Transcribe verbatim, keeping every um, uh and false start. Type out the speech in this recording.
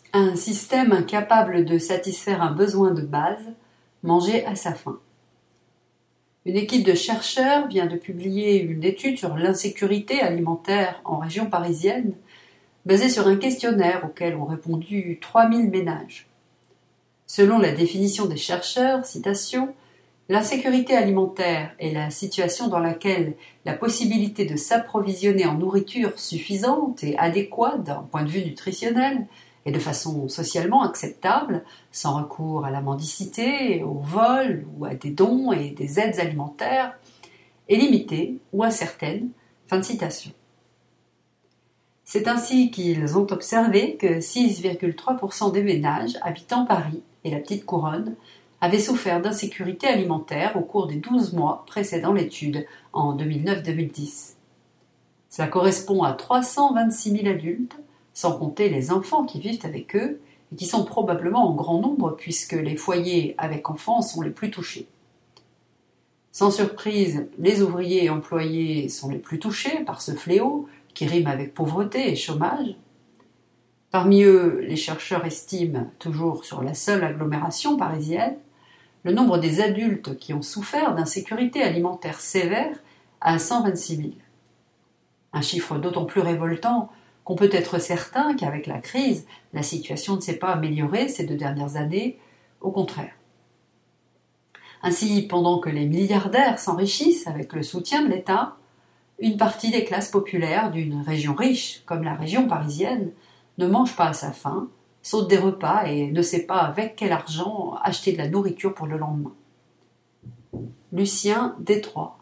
Un système incapable de satisfaire un besoin de base, manger à sa faim. Une équipe de chercheurs vient de publier une étude sur l'insécurité alimentaire en région parisienne, basée sur un questionnaire auquel ont répondu trois mille ménages. Selon la définition des chercheurs, citation, l'insécurité alimentaire est la situation dans laquelle la possibilité de s'approvisionner en nourriture suffisante et adéquate d'un point de vue nutritionnel et de façon socialement acceptable, sans recours à la mendicité, au vol ou à des dons et des aides alimentaires, est limitée ou incertaine. Fin de citation. C'est ainsi qu'ils ont observé que six virgule trois pour cent des ménages habitant Paris et la petite couronne avaient souffert d'insécurité alimentaire au cours des douze mois précédant l'étude, en deux mille neuf deux mille dix. Cela correspond à trois cent vingt-six mille adultes, sans compter les enfants qui vivent avec eux et qui sont probablement en grand nombre puisque les foyers avec enfants sont les plus touchés. Sans surprise, les ouvriers et employés sont les plus touchés par ce fléau qui rime avec pauvreté et chômage. Parmi eux, les chercheurs estiment, toujours sur la seule agglomération parisienne, le nombre des adultes qui ont souffert d'insécurité alimentaire sévère à cent vingt-six mille. Un chiffre d'autant plus révoltant qu'on peut être certain qu'avec la crise, la situation ne s'est pas améliorée ces deux dernières années, au contraire. Ainsi, pendant que les milliardaires s'enrichissent avec le soutien de l'État, une partie des classes populaires d'une région riche, comme la région parisienne, ne mange pas à sa faim, saute des repas et ne sait pas avec quel argent acheter de la nourriture pour le lendemain. Lucien Détroit.